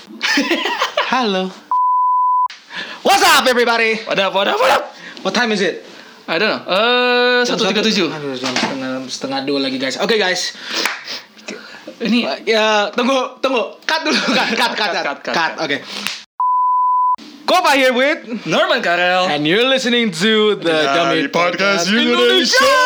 Halo. What's up everybody? What up? What time is it? I don't know. 1:37. Aduh, jam setengah 2 lagi guys. Oke guys. Ini Ya tunggu. Cut dulu. Cut. Oke. Kopa here with Norman Karel. and you're listening to the Dummy Podcast Indonesia.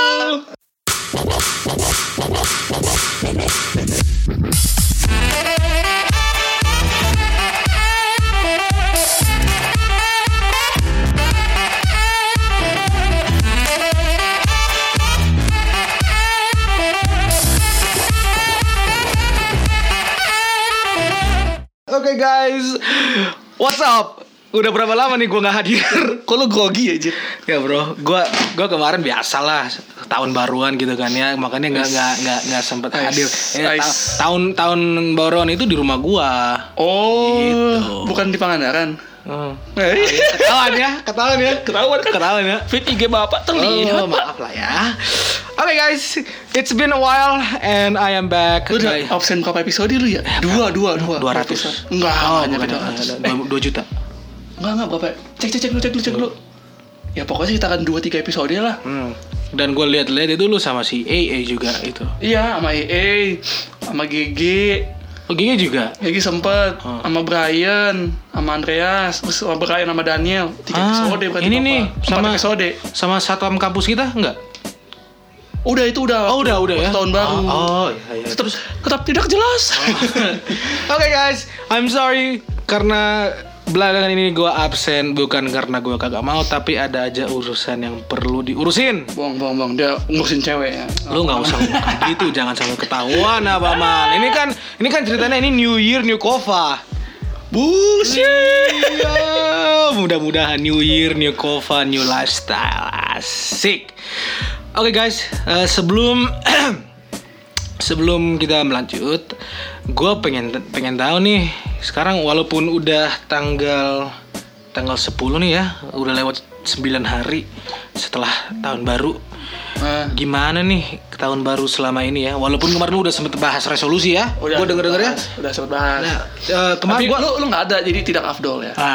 Oke guys, what's up? Udah berapa lama nih gue nggak hadir? Kok lu grogi aja? Ya bro, gue kemarin biasalah tahun baruan gitu kan ya, makanya nggak sempet hadir. Tahun baruan itu di rumah gue. Oh, gitu. Bukan di Pangandaran. Ketahuan ya. Fit IG bapak terlihat. Oh, maaf lah ya. Oke guys, it's been a while and I am back. Lu udah absen berapa episode lu ya? 200. Enggak, nyampe 2 juta. Enggak berapa? Cek lu. Ya pokoknya kita akan 2-3 episode lah. Dan gue lihat itu lu sama si AA juga itu. Iya, sama EE, sama GG. Oh Gigi juga? Gigi sempet sama Brian, sama Andreas, terus sama Brian sama Daniel. 3 episode berarti. Ini nih 4 episode. Sama satpam kampus kita enggak? Udah itu udah. Oh udah ya. Tahun baru. Iya. Tetap tidak jelas. Oke guys, I'm sorry karena belakangan ini gue absen bukan karena gue kagak mau, tapi ada aja urusan yang perlu diurusin. Bong, dia ngurusin cewek ya. Lu nggak usah gitu, jangan sampai ketahuan apa mal. Ini kan ceritanya ini New Year New Kova. Bullshit. Iya, mudah-mudahan New Year New Kova New Lifestyle. Asik. Oke guys, sebelum kita melanjut, gue pengen tahu nih. Sekarang walaupun udah tanggal 10 nih ya, udah lewat 9 hari setelah tahun baru. Gimana nih tahun baru selama ini ya? Walaupun kemarin lu udah sempet bahas resolusi ya. Gue denger ya. Udah sempet bahas. Nah, kemarin lu nggak ada, jadi tidak afdol ya.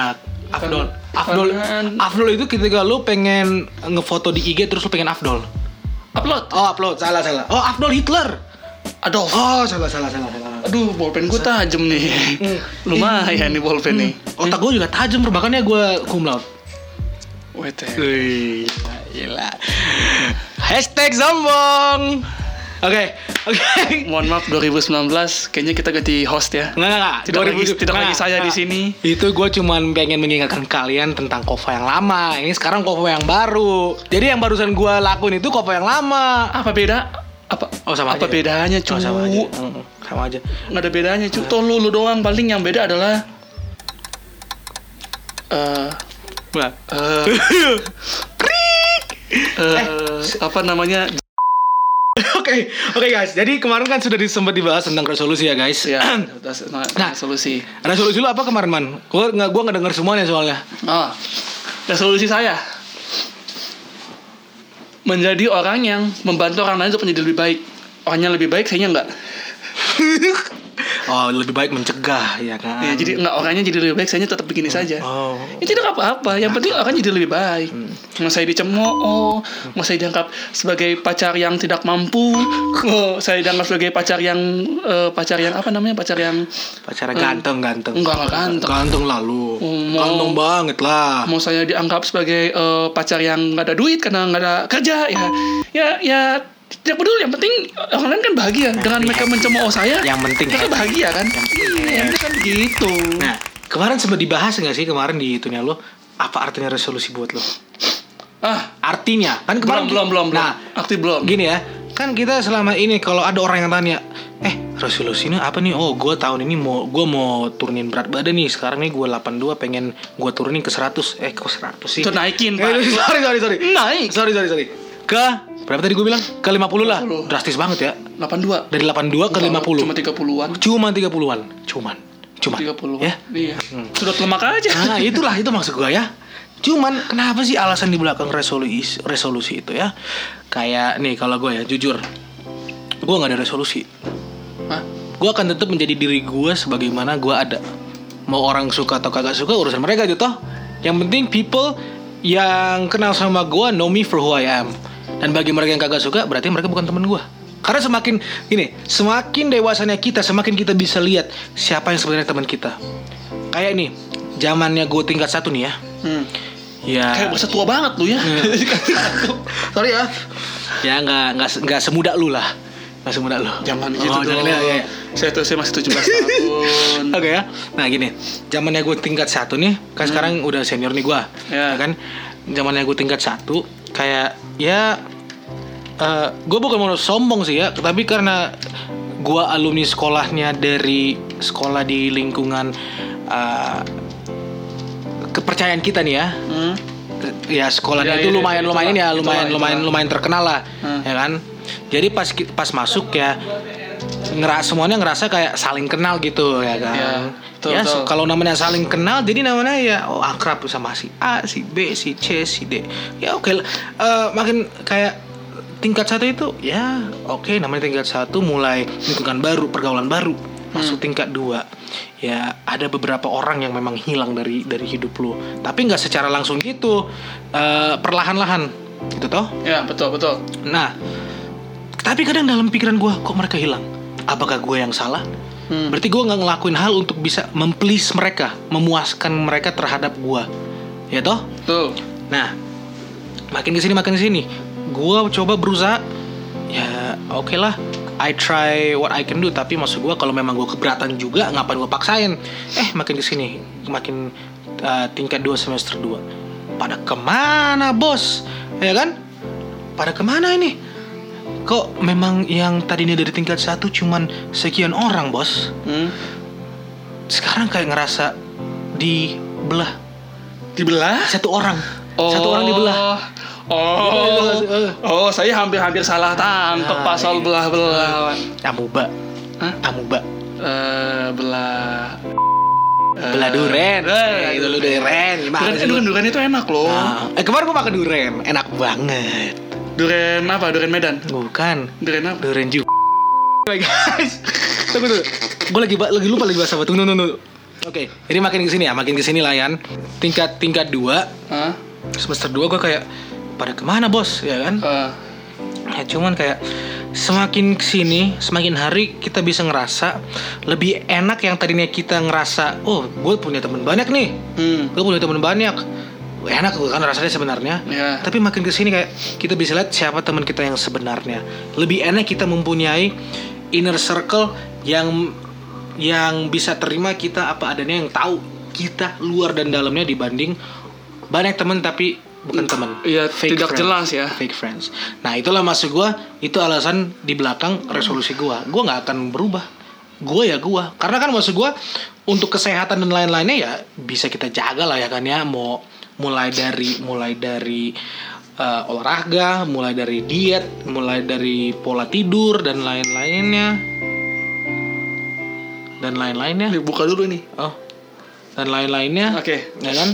Afdol itu ketika lu pengen ngefoto di IG terus lu pengen afdol. Upload. Salah. Oh, afdol Hitler. Aduh. Oh, salah. Aduh, bolpen gue tajam nih. Lumayan nih bolpen nih. Otak gue juga tajam, makanya gue cum laude. Wait. Gila. Hashtag sombong. Oke. Mohon maaf 2019, kayaknya kita ganti host ya. Enggak. Tidak lagi saya di sini. Itu gue cuman pengen mengingatkan kalian tentang Kova yang lama. Ini sekarang Kova yang baru. Jadi yang barusan gue lakuin itu Kova yang lama. Apa beda? Sama apa aja. Bedanya, cu? Sama aja. Nggak ada bedanya, cu. Toh lu doang, paling yang beda adalah apa namanya? Oke guys. Jadi kemarin kan sudah sempat dibahas tentang resolusi ya guys. Ya. Resolusi lu apa kemarin man? Gua nggak dengar semuanya soalnya. Resolusi saya menjadi orang yang membantu orang lain untuk menjadi lebih baik. Orangnya lebih baik, sayanya enggak. Oh, lebih baik mencegah ya kan. Ya, jadi enggak, orangnya jadi lebih baik, sayanya tetap begini saja. Ya tidak apa-apa, yang penting orangnya jadi lebih baik. Mau saya dicemooh, mau saya dianggap sebagai pacar yang tidak mampu, saya dianggap sebagai pacar yang apa namanya? Pacar ganteng. Enggak ganteng. Ganteng lah lu. Ganteng banget lah. Mau saya dianggap sebagai pacar yang enggak ada duit karena enggak ada kerja, ya tidak peduli, yang penting orang lain kan bahagia dengan mereka mencemooh saya. Yang penting mereka bahagia kan. Yang penting kan begitu. Nah, kemarin sempat dibahas nggak sih kemarin di itunya lo? Apa artinya resolusi buat lo? Artinya kan kemarin belum. Nah, arti belum. Gini ya, kan kita selama ini kalau ada orang yang tanya, resolusinya apa nih? Oh, gue tahun ini mau turunin berat badan nih. Sekarang nih gue 82, pengen gue turunin ke 100. Kok 100 sih? Itu naikin, Pak. Sorry. Naik. Sorry. Ke berapa tadi gue bilang? Ke 50 lah. Drastis banget ya. 82. Dari 82 ke 50. Cuma 30-an. Cuma 30. Ya? Iya. Sudah lemak aja. Nah, itu maksud gue ya. Cuman kenapa sih alasan di belakang resolusi itu ya? Kayak nih kalau gue ya jujur, gue nggak ada resolusi. Gue akan tetap menjadi diri gue sebagaimana gue ada. Mau orang suka atau kagak suka urusan mereka itu toh. Yang penting people yang kenal sama gue know me for who I am. Dan bagi mereka yang kagak suka berarti mereka bukan teman gue. Karena semakin dewasanya kita, semakin kita bisa lihat siapa yang sebenarnya teman kita. Kayak nih, zamannya gue tingkat 1 nih ya. Ya. Kayak berasa tua banget lu ya. Sorry ya. Ya nggak semuda lu lah. Nggak semuda lu. Jangan gitu dong. Ya. Saya masih 17 tahun. Oke ya. Nah gini, zamannya gue tingkat 1 nih, kan sekarang udah senior nih gue. Ya kan. Zamannya gue tingkat 1 kayak ya gue bukan mau sombong sih ya, tapi karena gue alumni sekolahnya dari sekolah di lingkungan kepercayaan kita nih ya. Ya sekolahnya itu lumayan terkenal lah, ya kan. Jadi pas masuk ya semuanya ngerasa kayak saling kenal gitu ya kan. Kalau namanya saling kenal, jadi namanya ya akrab sama si A, si B, si C, si D. Ya oke. Makin kayak tingkat 1 itu ya oke, namanya tingkat 1 mulai lingkungan baru, pergaulan baru. Masuk tingkat 2 ya ada beberapa orang yang memang hilang dari hidup lu, tapi nggak secara langsung gitu, perlahan-lahan gitu toh. Ya betul. Nah tapi kadang dalam pikiran gue, kok mereka hilang? Apakah gue yang salah? Berarti gue nggak ngelakuin hal untuk bisa memplease mereka, memuaskan mereka terhadap gue, ya toh. Betul. Nah makin kesini gue coba berusaha ya oke lah, I try what I can do. Tapi maksud gue kalau memang gue keberatan juga, ngapain gue paksain. Makin kesini makin tingkat 2 semester 2 pada kemana bos, ya kan? Pada kemana ini? Kok memang yang tadinya dari tingkat 1 cuman sekian orang bos, sekarang kayak ngerasa dibelah satu orang dibelah. Saya hampir salah tangkap pasal belah-belah. Amuba. Belah duren. Itu lu duren. Duren itu enak loh. Kemarin gua makan duren, enak banget. Duren apa? Duren Medan? Bukan. Duren apa? Duren juga. Guys. Tunggu. Gua lagi lupa bahasa apa. Tunggu. Oke, jadi makin kesini lah Yan. Tingkat 2. Semester 2 gua kayak pada kemana bos, ya kan? Ya cuman kayak semakin kesini, semakin hari kita bisa ngerasa lebih enak. Yang tadinya kita ngerasa, gue punya teman banyak nih, enak kan rasanya sebenarnya. Tapi makin kesini kayak kita bisa lihat siapa teman kita yang sebenarnya. Lebih enak kita mempunyai inner circle yang bisa terima kita apa adanya, yang tahu kita luar dan dalamnya, dibanding banyak teman tapi bukan teman. Iya, tidak friends. Jelas ya. Fake friends. Nah itulah maksud gue, itu alasan di belakang resolusi gue. Gue nggak akan berubah. Gue. Karena kan maksud gue untuk kesehatan dan lain-lainnya ya bisa kita jaga lah ya kan ya. Mau mulai dari olahraga, mulai dari diet, mulai dari pola tidur dan lain-lainnya. Buka dulu nih. Dan lain-lainnya. Oke. Ya kan.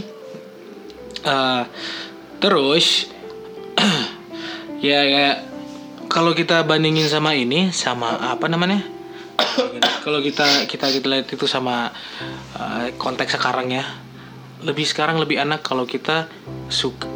Terus ya kalau kita bandingin sama apa namanya, kalau kita lihat itu sama konteks sekarang ya, sekarang lebih enak kalau kita suka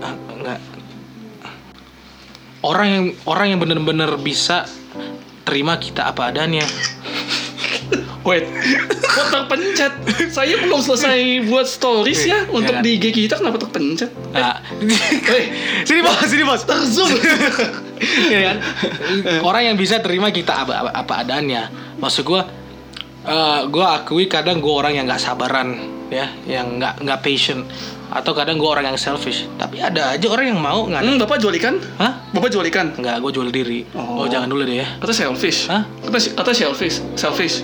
orang yang benar-benar bisa terima kita apa adanya. Wait, kok terpencet? Saya belum selesai buat stories ya untuk di IG kita, kenapa terpencet? Sini bos, terzoom. Ya kan? Orang yang bisa terima kita apa adanya. Maksud gue akui kadang gue orang yang nggak sabaran ya, yang nggak patient, atau kadang gue orang yang selfish. Tapi ada aja orang yang mau nggak. Bapak jual ikan? Hah? Bapak jual ikan? Nggak, gue jual diri. Oh jangan dulu deh ya. Kata selfish? Hah? Kata selfish.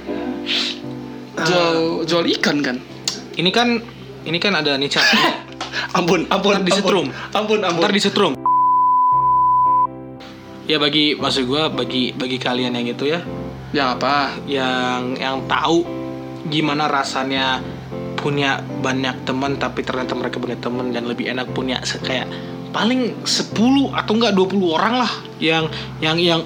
Jual ikan kan? Ini kan ada nih cat. Ampun. Ntar disetrum. Ya maksud gue bagi kalian yang itu ya. Yang apa? Yang tahu gimana rasanya punya banyak teman tapi ternyata mereka punya teman dan lebih enak punya kayak paling 10 atau enggak 20 orang lah yang yang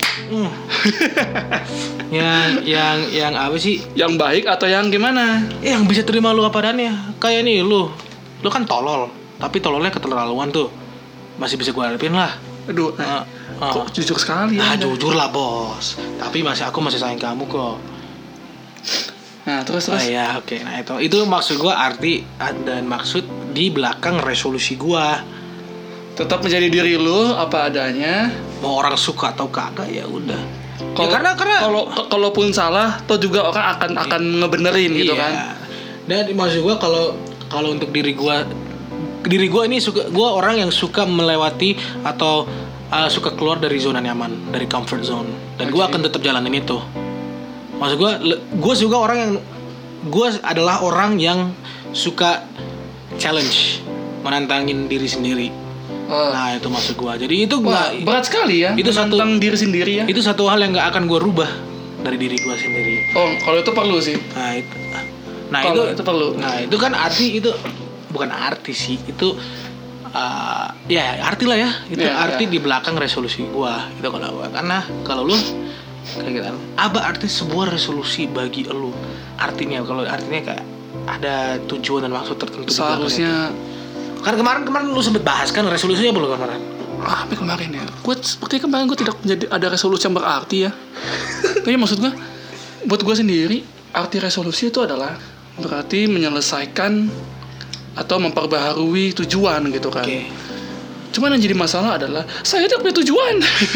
apa sih? Yang baik atau yang gimana? Yang bisa terima lu apa adanya. Kayak nih lu kan tolol, tapi tololnya keterlaluan tuh. Masih bisa gue hadapin lah. Aduh, kok jujur sekali ya? Jujur lah bos. Tapi aku masih sayang kamu kok. Nah terus. Ya oke. Nah itu maksud gue, arti dan maksud di belakang resolusi gue. Tetap menjadi diri lu apa adanya. Mau orang suka atau kagak ya udah. Karena kalaupun salah, toh juga orang akan ngebenerin gitu kan. Dan maksud gue kalau untuk diri gue ini gue orang yang suka melewati atau suka keluar dari zona nyaman, dari comfort zone. Dan gue akan tetap jalanin itu. Maksud gue juga gue adalah orang yang suka challenge, menantangin diri sendiri. Nah itu maksud gue. Jadi itu berat sekali ya. Itu menantang diri sendiri ya. Itu satu hal yang nggak akan gue rubah dari diri gue sendiri. Oh kalau itu perlu sih. Itu perlu. Nah itu kan arti itu bukan arti sih, itu arti lah ya. Itu arti di belakang resolusi gue. Itu karena kalau lu kayak gitu, apa arti sebuah resolusi bagi lu? Artinya kayak ada tujuan dan maksud tertentu. Seharusnya. Kan kemarin lu sempet bahas kan resolusinya belum kemarin? Apa kemarin ya? Seperti kemarin gue tidak menjadi ada resolusi yang berarti ya. Tapi maksud gue, buat gue sendiri, arti resolusi itu adalah berarti menyelesaikan atau memperbaharui tujuan gitu kan. Okay. Cuman yang jadi masalah adalah saya tidak punya tujuan.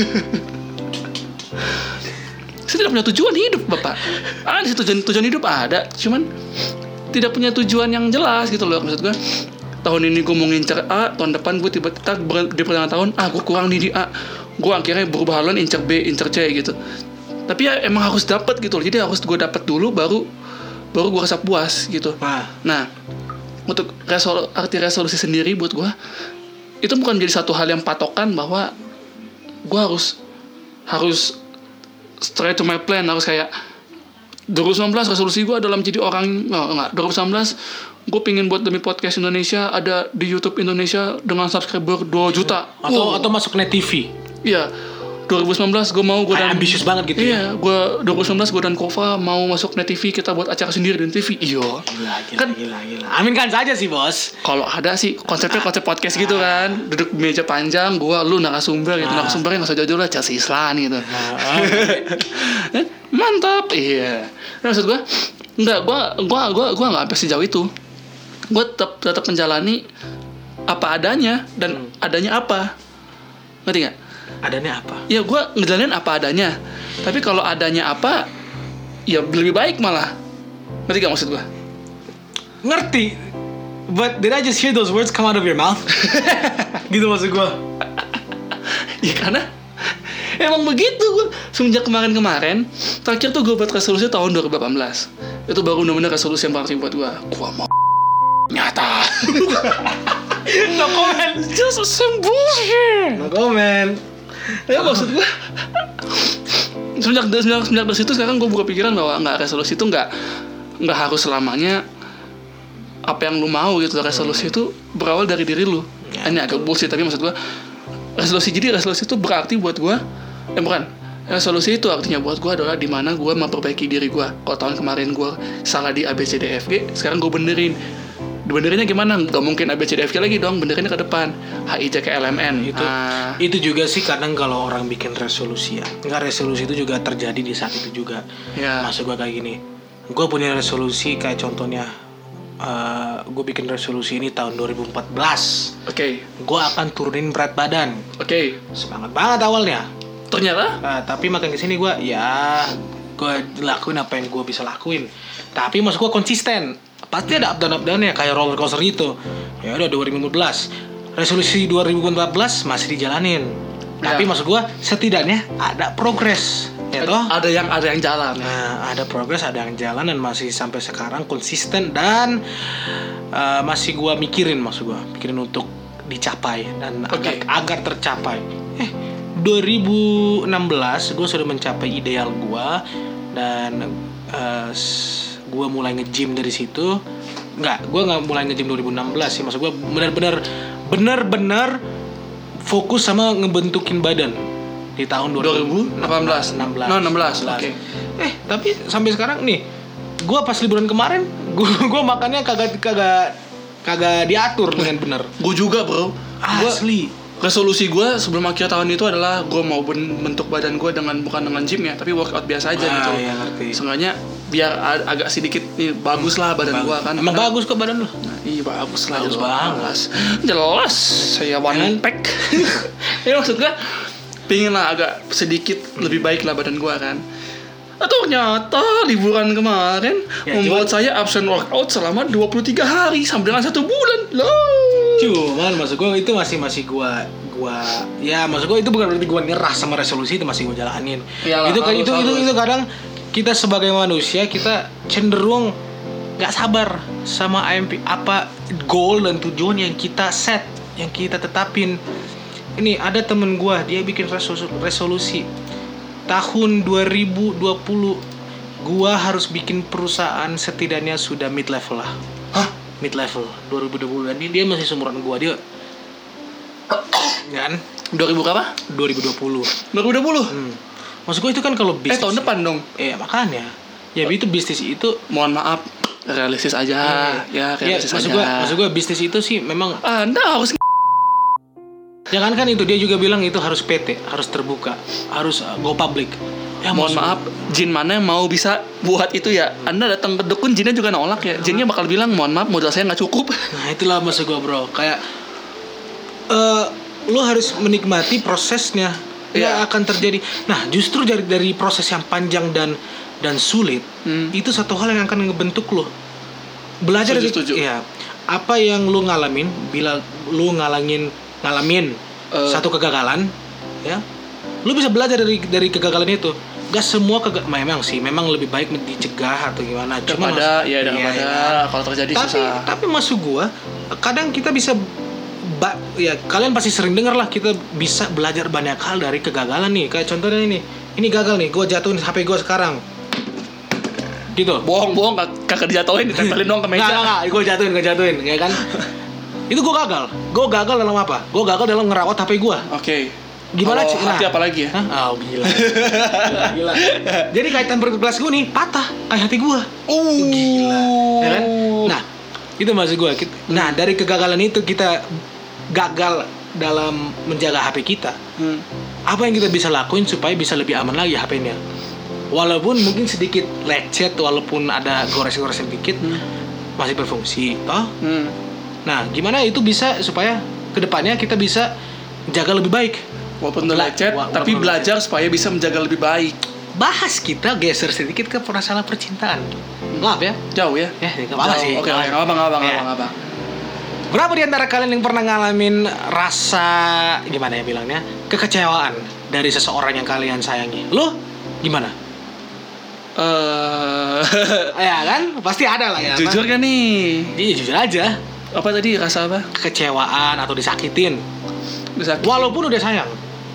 Saya tidak punya tujuan hidup, Bapak. Ada sih tujuan hidup ada, cuman tidak punya tujuan yang jelas gitu loh. Maksud gue, tahun ini gue mau ngincer A, tahun depan gue tiba-tiba di pertengahan tahun gue kurang nih di A, gue akhirnya berubah haluan incer B, incer C gitu. Tapi ya emang harus dapat gitu loh. Jadi harus gue dapat dulu baru gue rasa puas gitu. Nah, untuk arti resolusi sendiri buat gue itu bukan jadi satu hal yang patokan bahwa gue harus straight to my plan, harus kayak 2019 resolusi gue adalah menjadi orang. Enggak, 2019 gue pingin buat demi podcast Indonesia ada di YouTube Indonesia dengan subscriber 2 juta atau masuk net TV. Iya, 2019 gue mau gue dan ambisius banget gitu. Iya, gue 2019 gue dan Kova mau masuk net TV, kita buat acara sendiri di TV. Iya. Gila. Aminkan saja sih bos. Kalau ada sih konsep podcast gitu kan, duduk meja panjang, lu narasumber gitu, narasumbernya nggak usah jauh-jauh lah, Chelsea Islan gitu. Mantap, iya. Maksud gue, gue nggak sampai sejauh itu. Gue tetap menjalani apa adanya dan adanya apa, ngerti nggak? Adanya apa? Ya gue ngejalanin apa adanya. Tapi kalau adanya apa, ya lebih baik malah. Ngerti gak maksud gue? Ngerti. But did I just hear those words come out of your mouth? Gitu maksud gue. Ya karena emang begitu gue. Semenjak kemarin terakhir tuh gue buat resolusi tahun 2018. Itu baru benar-benar resolusi yang berarti buat gue. Gue mau nyata. No comment. Just some bullshit. No comment. Ya maksud gue semenjak dari situ sekarang gue buka pikiran bahwa resolusi itu nggak harus selamanya apa yang lu mau gitu. Resolusi itu berawal dari diri lu. Ini agak bullshit tapi maksud gue resolusi itu berarti buat gue resolusi itu artinya buat gue adalah dimana gue memperbaiki diri gue. Kalau tahun kemarin gue salah di ABCDFG, sekarang gue benerinnya gimana? Gak mungkin ABCDFG lagi dong, benerinnya ke depan HIJKLMN. Itu juga sih kadang kalau orang bikin resolusi ya, resolusi itu juga terjadi di saat itu juga ya. Maksud gue kayak gini, gue punya resolusi kayak contohnya gue bikin resolusi ini tahun 2014. Oke. Gue akan turunin berat badan. Oke. Semangat banget awalnya. Ternyata tapi makin kesini gue lakuin apa yang gue bisa lakuin. Tapi maksud gue konsisten. Pasti ada up down-nya kayak roller coaster gitu. Ya udah 2015. Resolusi 2014 masih dijalanin. Ya. Tapi maksud gue setidaknya ada progres. Ya toh? Ada yang jalan. Nah, ada progres, ada yang jalan dan masih sampai sekarang konsisten dan masih gue mikirin untuk dicapai dan agar tercapai. 2016 gue sudah mencapai ideal gue dan gue mulai nge-gym dari situ. Gue nggak mulai nge-gym 2016 sih, maksud gue benar-benar fokus sama ngebentukin badan di tahun 2018. 16. No, 16. Oke. Tapi sampai sekarang nih, gue pas liburan kemarin, gue makannya kagak diatur dengan benar. Gue juga, bro. Asli. Resolusi gue sebelum akhir tahun itu adalah gue mau bentuk badan gue bukan dengan gym ya, tapi workout biasa aja gitu. Iya, ngerti. Seenggaknya biar agak sedikit bagus lah badan gue kan. Emang bagus kok badan lo? Iya bagus lah. Bagus banget. Jelas. Saya one pack. Ya maksud gue pingin lah agak sedikit lebih baik lah badan gue kan. Ternyata liburan kemarin membuat saya absen workout selama 23 hari sampai dengan 1 bulan loh. Cuman maksud gue itu masih gue ya maksud gue itu bukan berarti gue nyerah sama resolusi, itu masih gue jalanin. Yalah, itu kadang kita sebagai manusia kita cenderung nggak sabar sama apa goal dan tujuan yang kita set, yang kita tetapin. Ini ada temen gue, dia bikin resolusi tahun 2020 gue harus bikin perusahaan setidaknya sudah mid level lah. Mid level 2020, dan dia masih seumuran gua, dia kan 2000 berapa? 2020. Maksud gua itu kan kalau bisnis tahun depan dong. Makanya ya itu bisnis itu, mohon maaf, realistis aja. Realistis aja. Maksud gua bisnis itu sih memang Anda harus jangankan itu, dia juga bilang itu harus PT, harus terbuka, harus go public. Ya, mohon maaf, jin mana yang mau bisa buat itu ya? Anda datang ke dukun, jinnya juga nolak ya. Jinnya bakal bilang, mohon maaf, modal saya nggak cukup. Nah itulah maksud gue, bro. Kayak lo harus menikmati prosesnya. Ya akan terjadi. Nah justru dari proses yang panjang dan sulit, itu satu hal yang akan ngebentuk lo. Belajar Setuju. Ya, apa yang lo ngalamin bila lo ngalamin satu kegagalan, ya, lo bisa belajar dari kegagalan itu. Gak semua memang lebih baik dicegah atau gimana. Cuma daripada kalau terjadi susah. Tapi maksud gua kadang kita bisa kalian pasti sering dengar lah, kita bisa belajar banyak hal dari kegagalan nih. Kayak contohnya ini gagal nih, gua jatuhin HP gua sekarang. Gitu. Bohong kagak dijatuhin, ditempelin doang ke meja. Enggak, gua jatuhin, ya kan? Itu gua gagal. Gua gagal dalam apa? Gua gagal dalam ngerawat HP gua. Oke. Gimana hati apa lagi ya? Oh gila. Gila. Jadi kaitan berkelas gue nih patah kayak hati gue. Gila. Ya kan? Nah, itu maksud gue. Nah, dari kegagalan itu kita gagal dalam menjaga HP kita. Apa yang kita bisa lakuin supaya bisa lebih aman lagi HP-nya? Walaupun mungkin sedikit lecet, walaupun ada gores-goresan dikit, masih berfungsi, toh? Nah, gimana itu bisa supaya kedepannya kita bisa jaga lebih baik? Walaupun lecet, tapi belajar supaya bisa menjaga lebih baik. Bahas kita geser sedikit ke masalah percintaan. Maaf ya, jauh ya? Gak apa-apa sih. Oke, gak apa-apa. Berapa di antara kalian yang pernah ngalamin rasa, gimana ya bilangnya, kekecewaan dari seseorang yang kalian sayangi? Lu gimana? Ya kan, pasti ada lah ya. Jujur kan nih? Iya, jujur aja. Apa tadi, rasa apa? Kekecewaan atau disakitin. Walaupun udah sayang.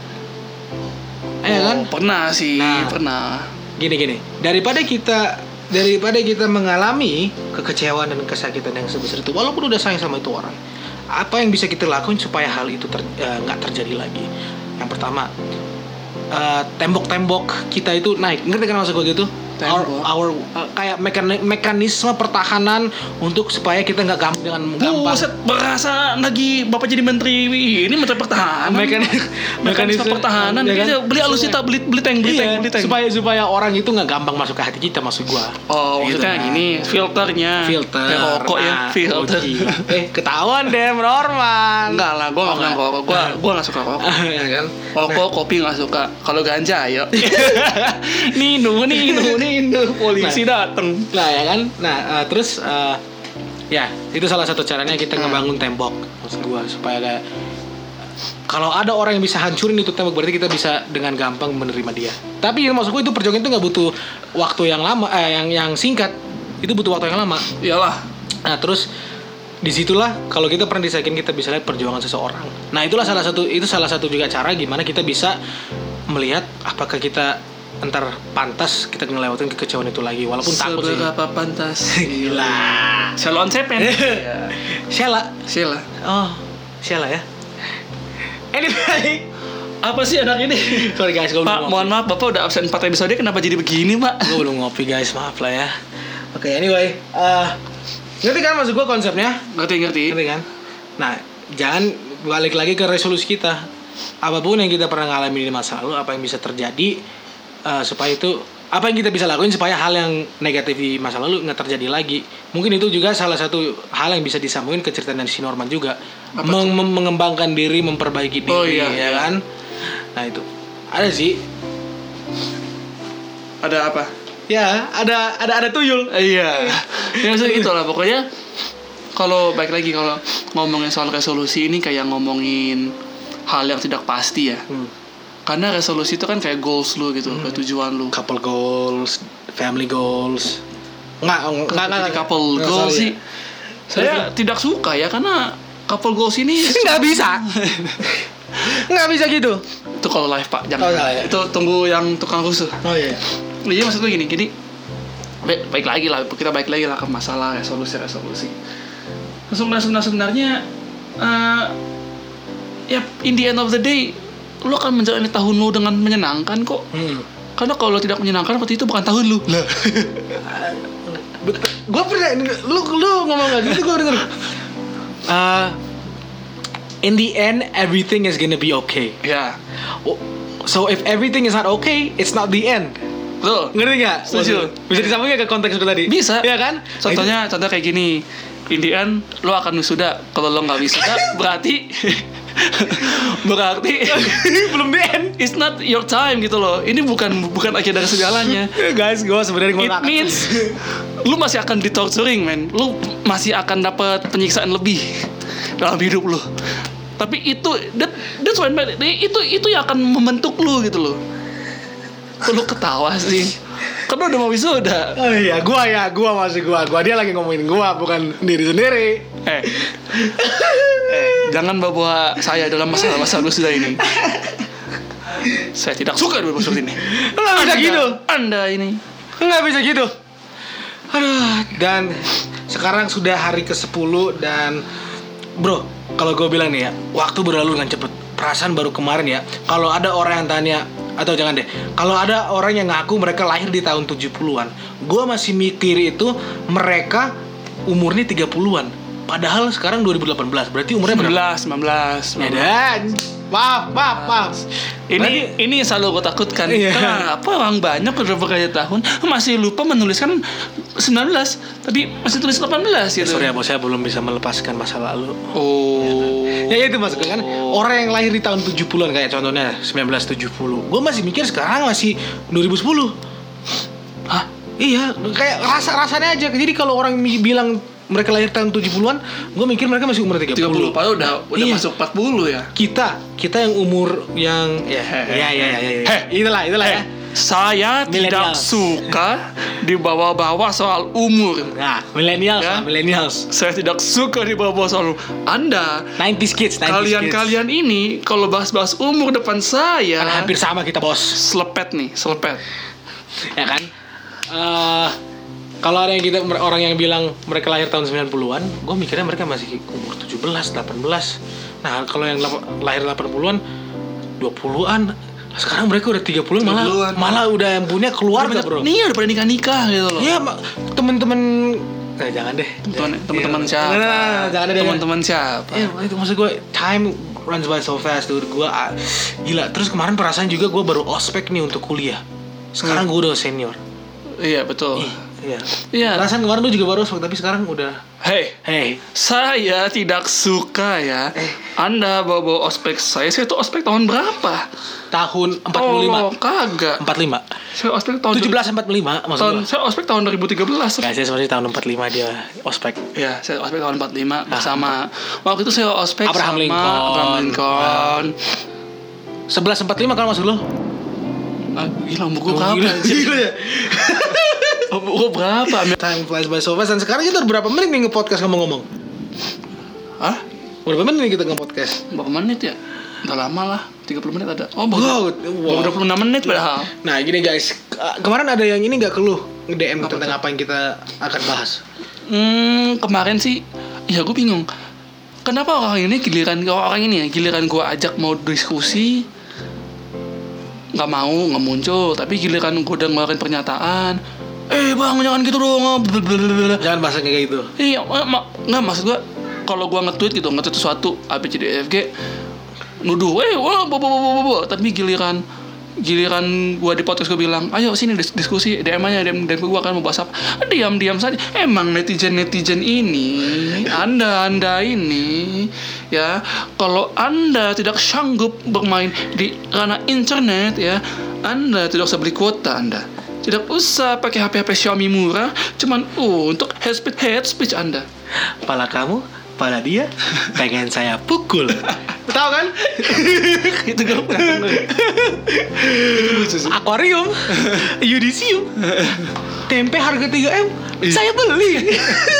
Kan? Pernah sih, pernah. Gini. Daripada kita mengalami kekecewaan dan kesakitan yang sebesar itu, walaupun udah sayang sama itu orang, apa yang bisa kita lakuin supaya hal itu nggak terjadi lagi? Yang pertama, tembok-tembok kita itu naik. Ngerti kan maksud gue gitu? Kayak mekanisme pertahanan untuk supaya kita nggak gampang. Buset, berasa lagi bapak jadi menteri ini, menteri pertahanan. Mekanisme pertahanan. Ya kan? Beli alusita, beli tank. Supaya orang itu nggak gampang masuk ke hati kita, maksud gua. Oh, gitu maksudnya kan? Gini, filternya. Rokok ya, filter. Ketahuan deh, Norman. Enggak lah, gua nggak rokok. Gua nggak suka rokok. Ya kan? Rokok, kopi nggak suka. Kalau ganja, ayo. Nino, polisi dateng. Nah ya kan. Nah terus ya itu salah satu caranya kita ngebangun tembok, maksud gua, supaya kayak kalau ada orang yang bisa hancurin itu tembok, berarti kita bisa dengan gampang menerima dia. Tapi maksud gua itu perjuangan itu nggak butuh waktu yang lama, yang singkat. Itu butuh waktu yang lama. Iyalah. Nah terus disitulah kalau kita pernah disakitin, kita bisa lihat perjuangan seseorang. Nah itulah salah satu juga cara gimana kita bisa melihat apakah kita entar pantas kita ngelewatin kekecewaan itu lagi, walaupun takut sih. Seberapa pantas? Gila. Salon Sepen. Sheila. Oh, Sheila ya. Anyway, Apa sih anak ini? sorry guys, gue belum Pak, ngopi. mohon maaf, Bapak udah absen 4 episode, kenapa jadi begini, Pak? Gue belum ngopi guys, maaf lah ya. Oke, anyway, ngerti kan maksud gue konsepnya? Ngerti. Ngerti kan? Nah, jangan balik lagi ke resolusi kita. Apapun yang kita pernah ngalamin di masa lalu, apa yang bisa terjadi, supaya itu, apa yang kita bisa lakuin supaya hal yang negatif di masa lalu nggak terjadi lagi. Mungkin itu juga salah satu hal yang bisa disambungin ke cerita dari si Norman juga. Mengembangkan diri, memperbaiki diri, Oh, iya. ya kan? Nah itu ada sih. Ada apa? Ya, ada tuyul. Iya. Ya maksudnya gitu lah, pokoknya kalau baik lagi kalau ngomongin soal resolusi ini kayak ngomongin hal yang tidak pasti ya. Karena resolusi itu kan kayak goals lu gitu, kayak tujuan lu. Couple goals, family goals. Enggak Couple goals sih. Saya tidak suka ya karena couple goals ini nggak bisa. Nggak bisa gitu. itu kalau live Pak, jangan. Oh, ya. Itu tunggu yang tukang rusuh. Oh iya. Jadi maksud gue gini, baik lagi lah, kita balik lagi lah ke masalah resolusi. Sebenarnya ya in the end of the day lu akan menjalani tahun lu dengan menyenangkan kok. Karena kalau tidak menyenangkan berarti itu bukan tahun lu. Lah. Gue pernah lu ngomong gak gitu, gue denger. In the end everything is gonna be okay. Ya. So if everything is not okay, it's not the end. Betul. Ngerti gak? Setuju. Bisa disambungin ke konteks itu tadi? Bisa. Iya kan? Contohnya kayak gini. In the end lo akan wisuda. Kalau lo nggak wisuda berarti belum the end. it's not your time gitu loh. Ini bukan akhir dari segalanya. Guys, gue sebenarnya It means lu masih akan ditorturing, man. Lu masih akan dapat penyiksaan lebih dalam hidup lu. Tapi that's when itu yang akan membentuk lu gitu loh. Lu ketawa sih. Karena udah mau wisuda. Oh iya, gua masih gua. Dia lagi ngomongin gua, bukan diri sendiri. Jangan bawa saya dalam masalah wisuda ini. Saya tidak suka dengan maksud ini. Nggak bisa gitu. Anda ini Nggak bisa gitu. Aduh, dan sekarang sudah hari ke-10 dan bro, kalau gue bilang nih ya, waktu berlalu dengan cepet. Perasaan baru kemarin ya, kalau ada orang yang tanya, atau jangan deh, kalau ada orang yang ngaku mereka lahir di tahun 70-an, gue masih mikir itu mereka umurnya 30-an. Padahal sekarang 2018, berarti umurnya berapa? 19. Dan maaf. Ini yang selalu gue takutkan. Iya. Kenapa orang banyak udah berkali tahun masih lupa menuliskan 19, tapi masih tulis 18 gitu. Sorry ya bos, saya belum bisa melepaskan masa lalu. Oh. Ya itu maksudnya kan, orang yang lahir di tahun 70-an kayak contohnya 1970. Gue masih mikir sekarang masih 2010. Hah? Iya, kayak rasanya aja. Jadi kalau orang bilang mereka lahir tahun 70-an, gue mikir mereka masih umur 30. Padahal udah Iya. masuk 40 ya. Kita yang umur yang ya. Itulah ya. Saya tidak Millennials. suka dibawa-bawa soal umur. Nah, millennials Ya. lah, millennials. Saya tidak suka dibawa-bawa soal umur. Anda 90s kids. kalian ini kalau bahas-bahas umur depan saya Kan hampir sama kita, bos. selepet. Ya kan? Kalau ada yang orang yang bilang mereka lahir tahun 90-an, gue mikirnya mereka masih umur 17, 18. Nah, kalau yang lahir 80-an, 20-an, sekarang mereka udah 30-an malah udah yang punya keluarga, bro. Nih udah pada nikah gitu loh. Iya, temen-temen jangan deh. Teman-teman siapa? Jangan deh. Teman-teman siapa? Iya, itu maksud gue, time runs by so fast, dude. Gue gila. Terus kemarin perasaan juga gue baru ospek nih untuk kuliah. Sekarang gue udah senior. Iya, betul. Iya. Perasaan kemarin lu juga baru ospek, tapi sekarang udah. Hey. Saya tidak suka ya. Anda bawa ospek saya tuh ospek tahun berapa? Tahun 45. Oh, kagak. 45. Saya ospek tahun 1745 maksud gua. Saya ospek tahun 2013. Ya, saya sebenarnya tahun 45 dia ospek. Ya, saya ospek tahun 45 bersama. Waktu itu saya ospek Abraham sama Lincoln. 1145 kan maksud lu? Gila, umur gue berapa? Gila ya. Umur gue berapa? Time flies by so fast. Dan sekarang kita udah berapa menit nih nge-podcast ngomong-ngomong? Hah? Berapa menit nih kita nge-podcast? Berapa menit ya? Udah lama lah, 30 menit ada. Oh, Wow. 26 menit padahal. Nah, gini guys. Kemarin ada yang ini gak keluh nge-DM tentang apa yang kita akan bahas? Kemarin sih, ya gue bingung. kenapa orang ini giliran gue ajak mau diskusi nggak muncul, tapi giliran gue udah ngeluarin pernyataan, bang jangan gitu dong, jangan bahasa kayak gitu. Iya, nggak maksud gue kalau gue nge-tweet sesuatu ABCDEFG nuduh, tapi giliran gue di podcast gue bilang, ayo sini diskusi, DM gue kan mau bahas apa, diam saja. Emang netizen ini, anda ini ya, kalau anda tidak sanggup bermain di ranah internet ya, anda tidak usah beli kuota, anda tidak usah pakai HP Xiaomi murah cuman untuk head speech anda. Pala kamu, pala dia, pengen saya pukul. Tahu kan? Itu gak pernah. Akuarium, yudisium, tempe harga 3M, saya beli.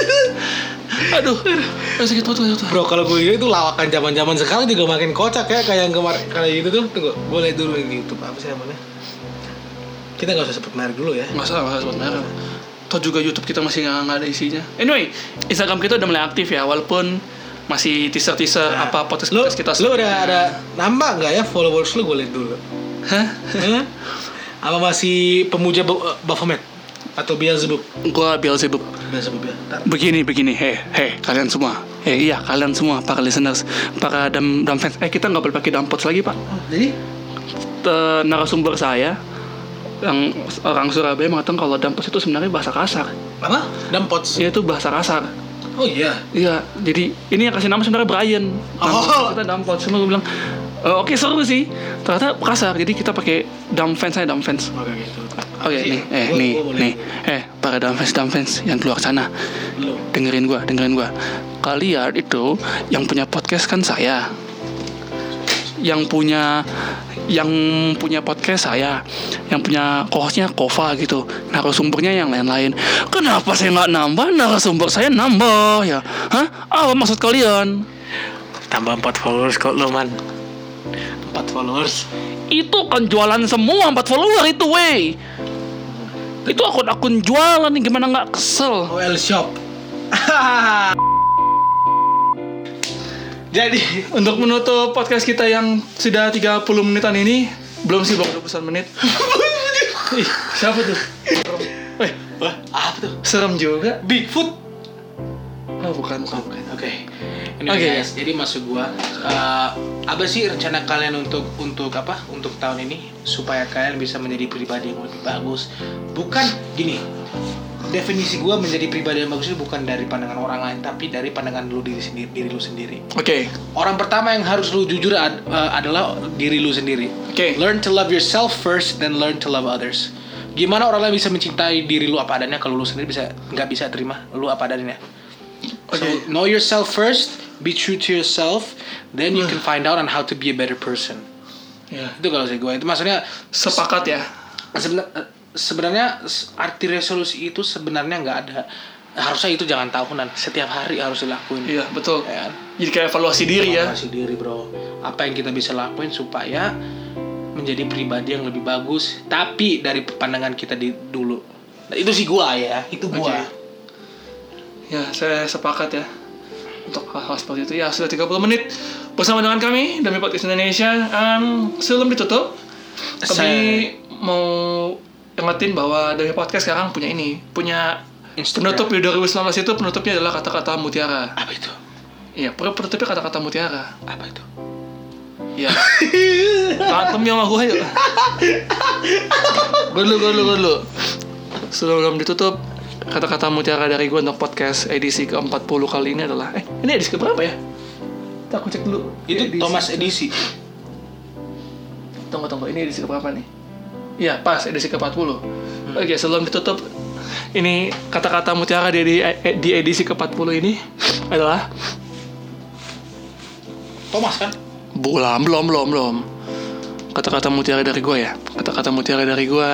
Aduh, sakit banget. Bro, kalau gue itu lawakan zaman sekarang juga makin kocak ya, kayak yang kemarin kayak gitu tuh. Tunggu, gue liat dulu di YouTube apa sih namanya. Kita nggak usah sebut merek dulu ya. Nggak usah sebut merek. Toh juga YouTube kita masih nggak ada isinya. Anyway, Instagram kita udah mulai aktif ya, walaupun masih teaser apa podcast kita. Lu udah ada nambah nggak ya followers lu? Gue liat dulu. Hah? Apa masih pemuja Baphomet atau Beelzebub? Gua Beelzebub ya. Begini. Kalian semua. Iya, kalian semua para listeners, para dam fans. Kita nggak boleh pakai dampots lagi, Pak. Jadi narasumber saya yang orang Surabaya mengatakan kalau dampots itu sebenarnya bahasa kasar. Apa? Dampots? Iya, itu bahasa kasar. Oh iya. Iya, jadi ini yang kasih nama sebenarnya Brian. Kita dampots. Cuma gue bilang, oke, seru sih. Ternyata kasar. Jadi kita pakai dumb fans. Oke, gitu. Oke, nih. Para dumb fans yang di luar sana. Dengerin gua. Kalian itu yang punya podcast kan saya. Yang punya podcast saya, yang punya co-hostnya Kova gitu, narasumbernya yang lain-lain. Kenapa saya nggak nambah narasumber saya nambah ya? Apa maksud kalian? Tambah 4 followers kok lo, man. 4 followers itu kan jualan semua 4 follower itu, wey. Itu akun jualan nih, gimana nggak kesel? OL Shop. Jadi untuk menutup podcast kita yang sudah 30 menitan ini, belum sih, baru 20 menit. Siapa tuh? Apa tuh? Serem juga. Bigfoot? Oh, bukan. Oke. Guys, jadi maksud gua, apa sih rencana kalian untuk apa? Untuk tahun ini supaya kalian bisa menjadi pribadi yang lebih bagus. Bukan gini. Definisi gue menjadi pribadi yang bagus itu bukan dari pandangan orang lain, tapi dari pandangan diri lu sendiri. Oke. Orang pertama yang harus lu jujur adalah diri lu sendiri. Oke. Learn to love yourself first, then learn to love others. Gimana orang lain bisa mencintai diri lu apa adanya kalau lu sendiri nggak bisa terima lu apa adanya? So know yourself first, be true to yourself, then you can find out on how to be a better person. Ya. Itu kalau saya gue itu maksudnya sepakat ya. Sebenarnya arti resolusi itu sebenarnya nggak ada. Harusnya itu jangan tahunan, setiap hari harus dilakuin. Iya, betul. Ya. Jadi kayak evaluasi diri ya. Evaluasi diri, bro. Apa yang kita bisa lakuin supaya menjadi pribadi yang lebih bagus, tapi dari pandangan kita dulu. Nah, itu sih gua ya, itu gua. Okay. Ya, saya sepakat ya. Untuk hal-hal seperti itu ya, sudah 30 menit bersama dengan kami Dami Podcast Indonesia. Sebelum ditutup, kami mau ingetin bahwa Dami Podcast sekarang punya Instagram. Penutup di 2019 itu penutupnya adalah kata-kata mutiara. Apa itu? Iya, penutupnya kata-kata mutiara. Apa itu? Iya. Antemnya sama gue yuk. Gue dulu. Sebelum ditutup, kata-kata mutiara dari gue untuk podcast edisi ke-40 kali ini adalah ini edisi ke-berapa ya? Aku cek dulu. Itu edisi. Thomas edisi. Tunggu, ini edisi ke-berapa nih? Iya, pas edisi ke-40. Oke, sebelum ditutup, ini kata-kata mutiara di edisi ke-40 ini adalah Thomas kan? Belum. Kata-kata mutiara dari gue ya. Kata-kata mutiara dari gue.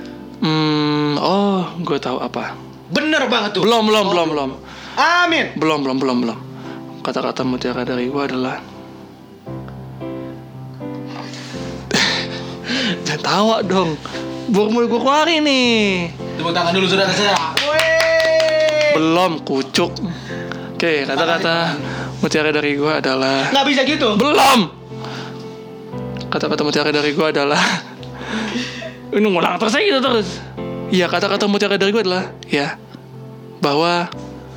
Gue tahu apa. Bener banget tuh. Belum. Amin. Belum. Kata-kata mutiara dari gue adalah jangan tawa dong. Baru gue keluarin nih. Tepuk tangan dulu saudara-saudara. Belum, kucuk. Oke, kata-kata mutiara dari gue adalah... Nggak bisa gitu. Belum. Kata-kata mutiara dari gue adalah... Ini ngulang terus aja gitu terus. Iya, kata-kata mutiara dari gue adalah... Ya, bahwa...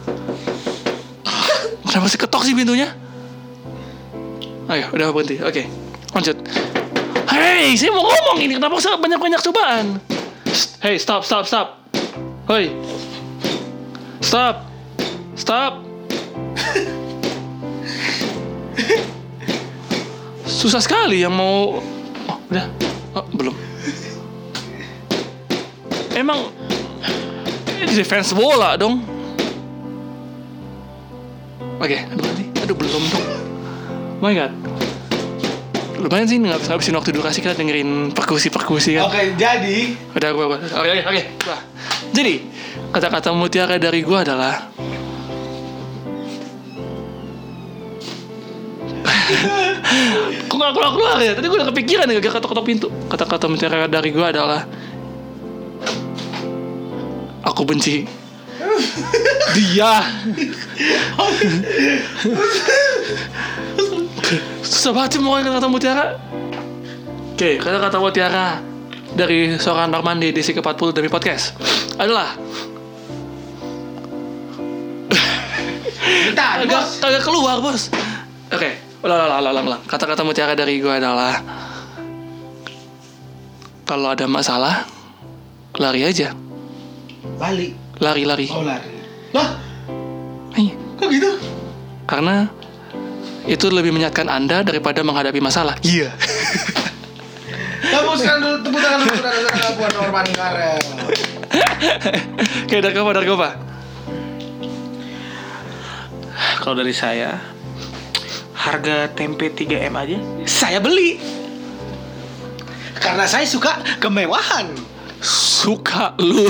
Kenapa sih ketok sih pintunya? Ayo, udah berhenti. Oke, lanjut. Hei, saya mau ngomong ini. Kenapa saya banyak-banyak cobaan? Hey, stop. Hoi. Stop. Susah sekali yang mau... Oh, udah. Oh, belum. Emang... Ini defense bola dong. Oke, aduh belum dong. Oh my god. Lumayan sih ngabisin waktu durasi kita dengerin perkusi kan. Oke, jadi Udah gua. Oke. Jadi, kata-kata mutiara dari gua adalah Kok gak keluar ya? Tadi gue udah kepikiran ya gak ketok-ketok pintu. Kata-kata mutiara dari gue adalah aku benci dia. Susah banget sih mau kata-kata mutiara. Oke, kata-kata mutiara dari seorang Normandi di SIK40 demi podcast adalah Kagak keluar bos. Oke, ulang. Kata-kata mutiara dari gue adalah kalau ada masalah lari aja. Lari. Oh, lari. Lah? Iya. Kok gitu? Karena itu lebih menyakitkan Anda daripada menghadapi masalah. Iya. Tepuk tangan dulu saudara-saudara buat Norman Karel. Oke, dari apa? Kalau dari saya, harga tempe 3M aja saya beli. Karena saya suka kemewahan. Suka lu.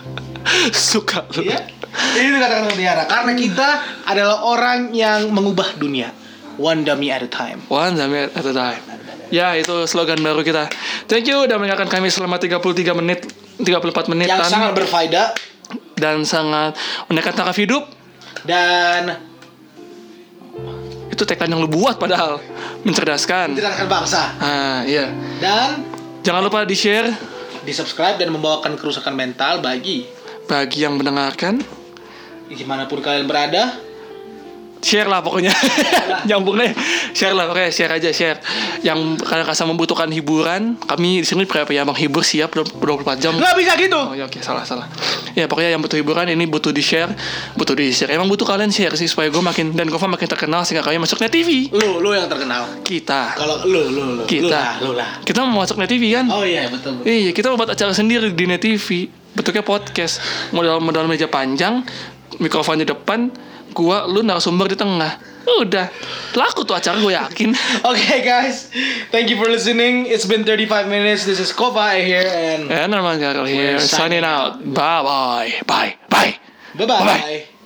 Iya. Ini kata-kata mutiara. Karena kita adalah orang yang mengubah dunia. One dummy at a time. Ya, itu slogan baru kita. Thank you udah mendengarkan kami selama 34 menit. Yang sangat berfaedah dan sangat menaikkan taraf hidup. Dan itu tagline yang lu buat padahal mencerdaskan bangsa. Iya. Dan jangan lupa di-share, di-subscribe dan membawakan kerusakan mental bagi yang mendengarkan dimanapun kalian berada. Share lah pokoknya. Nyambungnya share lah, oke, share aja. Yang kalian rasa membutuhkan hiburan, kami di sini ya menghibur siap 24 jam. Nggak bisa gitu. Oh ya, oke, salah. Ya pokoknya yang butuh hiburan ini butuh di-share. Emang butuh kalian share sih supaya gue makin makin terkenal sehingga kami masuk Net TV. Lu yang terkenal. Kita. Kalau lu. Lu lah. Kita mau masuk Net TV kan? Oh iya, betul. Iya, kita mau buat acara sendiri di Net TV. Bentuknya podcast. Modal meja panjang, mikrofon di depan, gua lu narasumber di tengah. Udah laku tuh acara, gue yakin. Okay guys, thank you for listening. It's been 35 minutes. This is Kova here and Norman Karel here signing out. Bye.